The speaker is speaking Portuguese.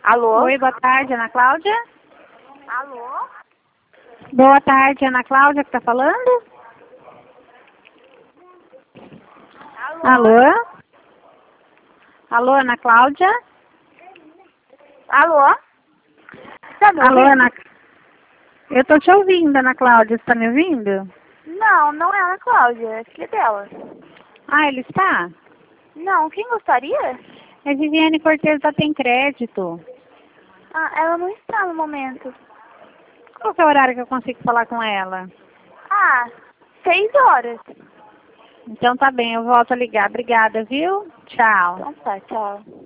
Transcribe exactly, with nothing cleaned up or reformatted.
Alô? Oi, boa tarde, Ana Cláudia. Alô? Boa tarde, Ana Cláudia, que tá falando? Alô? Alô? Alô, Ana Cláudia? Alô? Tá me Alô, ouvindo? Ana... Eu tô te ouvindo, Ana Cláudia, você tá me ouvindo? Não, não é a Ana Cláudia, é filha dela. Ah, ele está? Não, quem gostaria? É Viviane Cortez da Tem Crédito. Ah, ela não está no momento. Qual que é o horário que eu consigo falar com ela? Ah, seis horas. Então tá bem, eu volto a ligar. Obrigada, viu? Tchau. Então tá, tchau.